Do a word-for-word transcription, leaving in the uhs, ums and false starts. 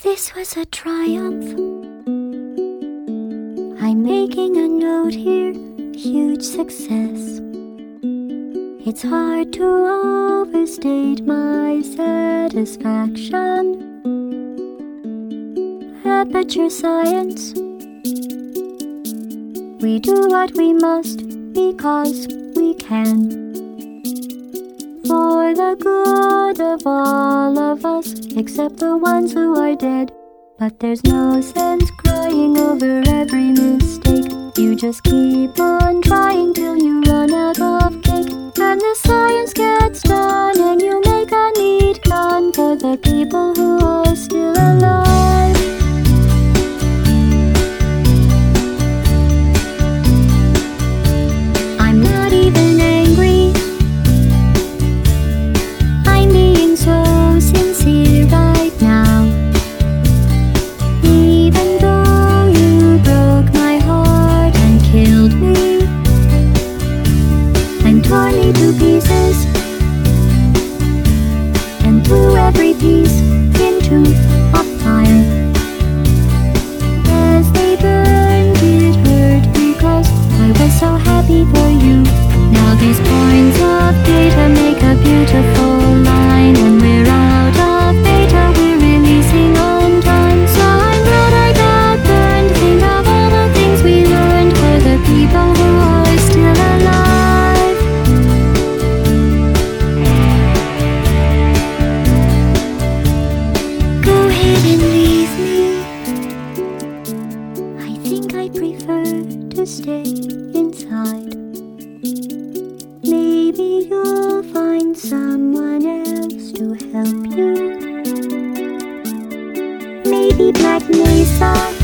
This was a triumph. I'm making a note here, huge success. It's hard to overstate my satisfaction. Aperture science. We do what we must because we can. For the good of all of us, except the ones who are dead. But there's no sense crying over every mistake. You just keep on trying till you run out of cake. And the science gets done and you make a neat gun for the people who are still alive. I'm not even angry. I'm being so sincere right now. Even though you broke my heart and killed me and tore me to pieces and threw every piece into a fire. As they burned, it hurt because I was so happy for you. Now these points of data make a beautiful line, and we're out of beta, we're releasing on time. So I'm glad I got burned. Think of all the things we learned for the people who are still alive. Go ahead and leave me. I think I prefer to stay inside. Maybe you'll find someone else to help you. Maybe Black Mesa.